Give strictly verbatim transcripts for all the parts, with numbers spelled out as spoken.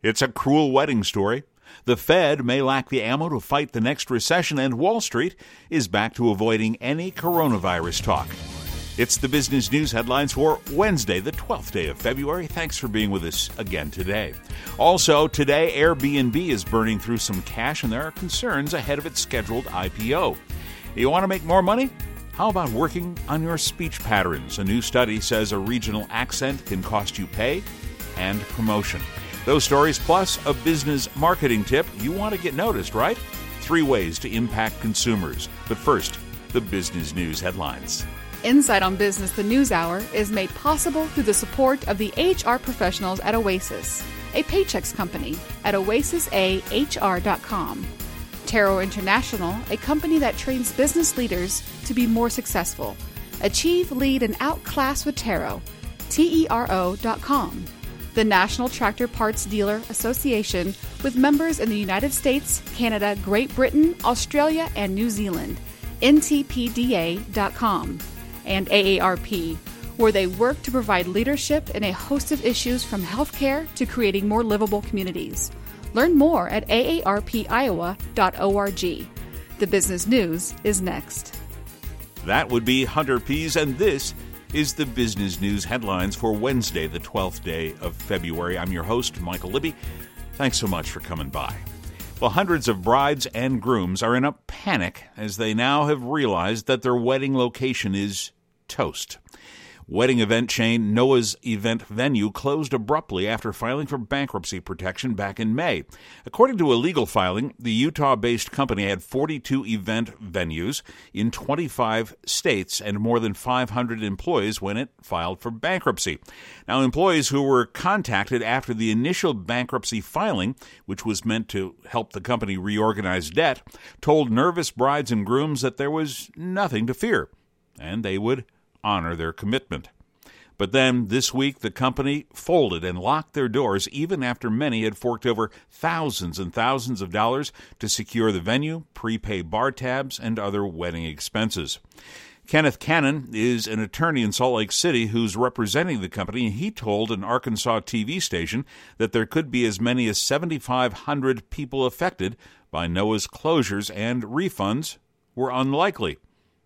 It's a cruel wedding story. The Fed may lack the ammo to fight the next recession, and Wall Street is back to avoiding any coronavirus talk. It's the business news headlines for Wednesday, the twelfth day of February. Thanks for being with us again today. Also, today, Airbnb is burning through some cash, and there are concerns ahead of its scheduled I P O. You want to make more money? How about working on your speech patterns? A new study says a regional accent can cost you pay and promotion. Those stories plus a business marketing tip. You want to get noticed, right? Three ways to impact consumers. But first, the business news headlines. Insight on Business, the News Hour, is made possible through the support of the H R professionals at Oasis, a Paychex company at oasis a h r dot com. Tero International, a company that trains business leaders to be more successful. Achieve, lead, and outclass with Tero, T E R O dot com. The National Tractor Parts Dealer Association, with members in the United States, Canada, Great Britain, Australia, and New Zealand, N T P D A dot com. And A A R P, where they work to provide leadership in a host of issues from healthcare to creating more livable communities. Learn more at a a r p iowa dot org. The business news is next. That would be Hunter Pease, and this is the business news headlines for Wednesday, the twelfth day of February. I'm your host, Michael Libby. Thanks so much for coming by. Well, hundreds of brides and grooms are in a panic as they now have realized that their wedding location is toast. Wedding event chain Noah's Event Venue closed abruptly after filing for bankruptcy protection back in May. According to a legal filing, the Utah-based company had forty-two event venues in twenty-five states and more than five hundred employees when it filed for bankruptcy. Now, employees who were contacted after the initial bankruptcy filing, which was meant to help the company reorganize debt, told nervous brides and grooms that there was nothing to fear, and they would honor their commitment. But then, this week, the company folded and locked their doors even after many had forked over thousands and thousands of dollars to secure the venue, prepay bar tabs, and other wedding expenses. Kenneth Cannon is an attorney in Salt Lake City who's representing the company, and he told an Arkansas T V station that there could be as many as seven thousand five hundred people affected by Noah's closures, and refunds were unlikely.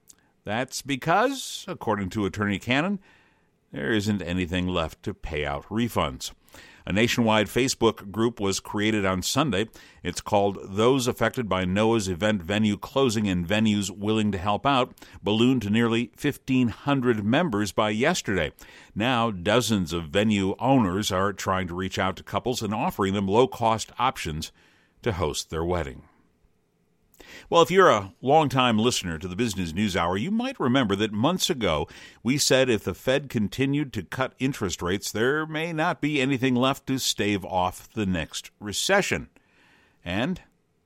That's because, according to Attorney Cannon, there isn't anything left to pay out refunds. A nationwide Facebook group was created on Sunday. It's called Those Affected by Noah's Event Venue Closing and Venues Willing to Help Out, ballooned to nearly fifteen hundred members by yesterday. Now, dozens of venue owners are trying to reach out to couples and offering them low-cost options to host their wedding. Well, if you're a longtime listener to the Business News Hour, you might remember that months ago we said if the Fed continued to cut interest rates, there may not be anything left to stave off the next recession. And,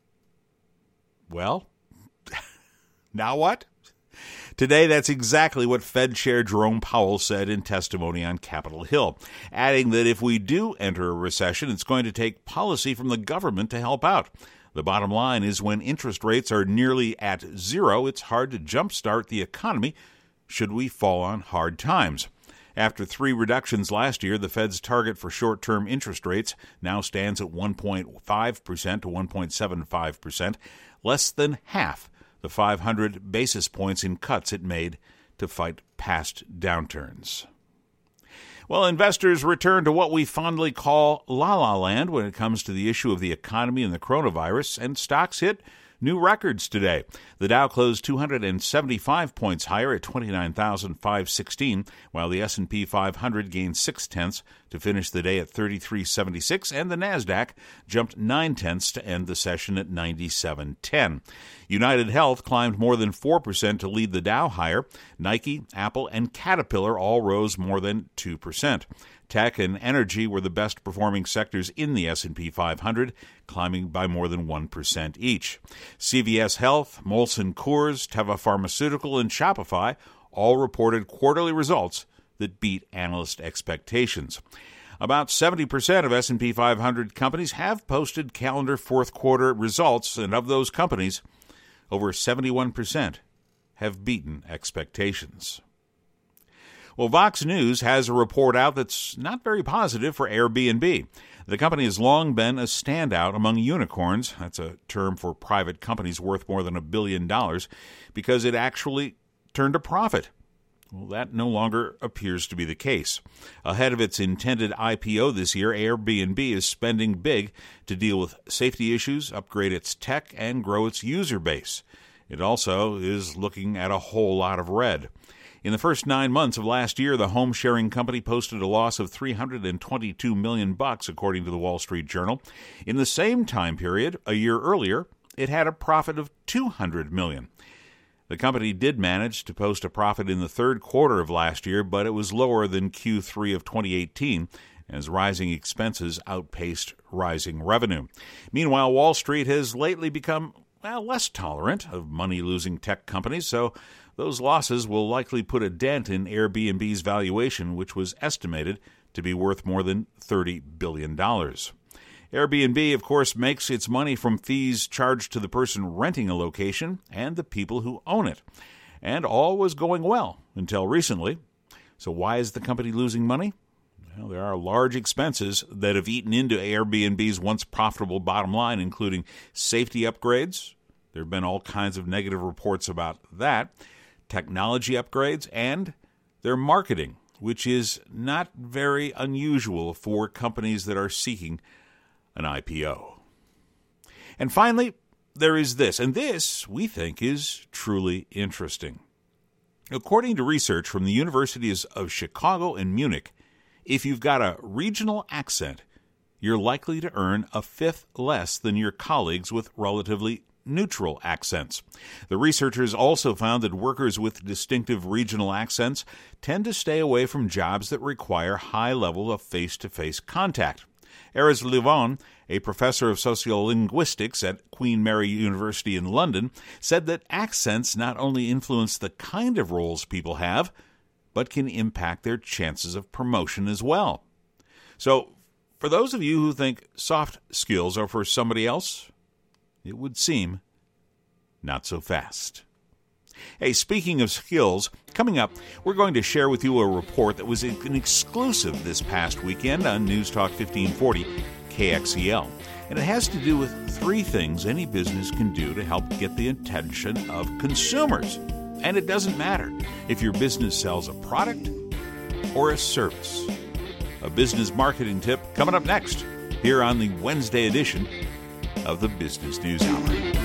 well, now what? Today, that's exactly what Fed Chair Jerome Powell said in testimony on Capitol Hill, adding that if we do enter a recession, it's going to take policy from the government to help out. The bottom line is when interest rates are nearly at zero, it's hard to jumpstart the economy should we fall on hard times. After three reductions last year, the Fed's target for short-term interest rates now stands at one point five percent to one point seven five percent, less than half the five hundred basis points in cuts it made to fight past downturns. Well, investors return to what we fondly call la-la land when it comes to the issue of the economy and the coronavirus, and stocks hit new records today. The Dow closed two hundred seventy-five points higher at twenty-nine thousand five hundred sixteen, while the S and P five hundred gained six-tenths to finish the day at thirty-three seventy-six, and the NASDAQ jumped nine-tenths to end the session at ninety-seven ten. United Health climbed more than four percent to lead the Dow higher. Nike, Apple, and Caterpillar all rose more than two percent. Tech and energy were the best-performing sectors in the S and P five hundred, climbing by more than one percent each. C V S Health, Molson Coors, Teva Pharmaceutical, and Shopify all reported quarterly results that beat analyst expectations. About seventy percent of S and P five hundred companies have posted calendar fourth quarter results, and of those companies, over seventy-one percent have beaten expectations. Well, Vox News has a report out that's not very positive for Airbnb. The company has long been a standout among unicorns. That's a term for private companies worth more than a billion dollars because it actually turned a profit. Well, that no longer appears to be the case. Ahead of its intended I P O this year, Airbnb is spending big to deal with safety issues, upgrade its tech, and grow its user base. It also is looking at a whole lot of red. In the first nine months of last year, the home-sharing company posted a loss of three hundred twenty-two million bucks, according to the Wall Street Journal. In the same time period, a year earlier, it had a profit of two hundred million dollars. The company did manage to post a profit in the third quarter of last year, but it was lower than Q three of twenty eighteen, as rising expenses outpaced rising revenue. Meanwhile, Wall Street has lately become, well, less tolerant of money-losing tech companies, so those losses will likely put a dent in Airbnb's valuation, which was estimated to be worth more than thirty billion dollars. Airbnb, of course, makes its money from fees charged to the person renting a location and the people who own it. And all was going well until recently. So why is the company losing money? Well, there are large expenses that have eaten into Airbnb's once profitable bottom line, including safety upgrades. There have been all kinds of negative reports about that. Technology upgrades, and their marketing, which is not very unusual for companies that are seeking an I P O. And finally, there is this, and this, we think, is truly interesting. According to research from the Universities of Chicago and Munich, if you've got a regional accent, you're likely to earn a fifth less than your colleagues with relatively neutral accents. The researchers also found that workers with distinctive regional accents tend to stay away from jobs that require high level of face-to-face contact. Erez Livon, a professor of sociolinguistics at Queen Mary University in London, said that accents not only influence the kind of roles people have, but can impact their chances of promotion as well. So, for those of you who think soft skills are for somebody else, it would seem not so fast. Hey, speaking of skills, coming up, we're going to share with you a report that was an exclusive this past weekend on News Talk fifteen forty K X E L. And it has to do with three things any business can do to help get the attention of consumers. And it doesn't matter if your business sells a product or a service. A business marketing tip coming up next here on the Wednesday edition of the Business News Hour.